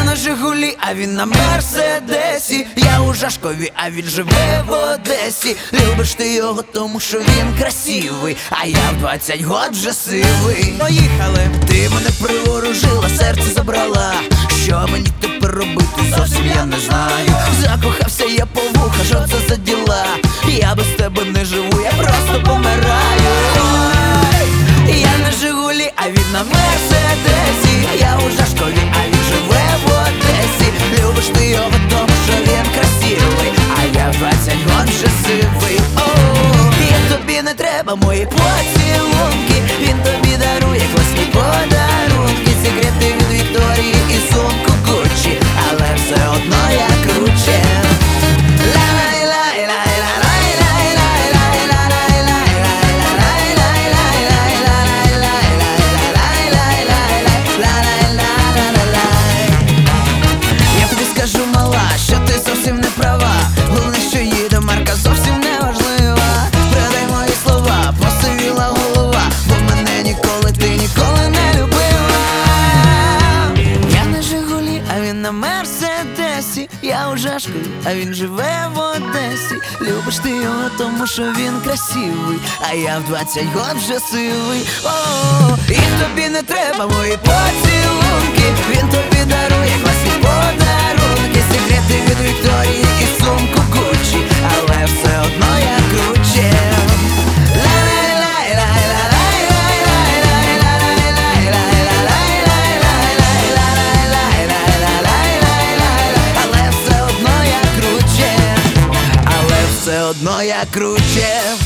на Жигулі, а він на Мерседесі. Я у Жашкові, а він живе в Одесі. Любиш ти його, тому що він красивий, а я в 20 год вже сивий. Поїхали! Ти мене приворожила, серце забрала. Що мені тепер робити, зовсім я не знаю. Закохався я по вуха, що це за діла? Я без тебе не живу, я просто помираю. Я на Жигулі, а він на Мерседесі. Я у Жашкові, а він живе в Одесі. Любиш ти його, тому що він красивий, а я в 20 год вже сивий. І тобі не треба мої поцілунки. Він тобі дарує класні подарунки, секрети від Вікторії і сумку Гуччі, але все одно я круче. Я тобі скажу, мала, що ти зовсім не права. Головне, що їде марка, зовсім не важлива. Придай мої слова, посивіла голова, бо мене ніколи ти ніколи не любила. Я на Жигулі, а він на Мерседесі. Я у Жашкові, а він живе в Одесі. Любиш ти його, тому що він красивий, а я в 20 год вже сивий. І тобі не треба мої поцілунки. Він тобі дарує класні подарунки, секрети від Вікторії і сумку Гуччі, але все одно я круче. Але все одно я круче.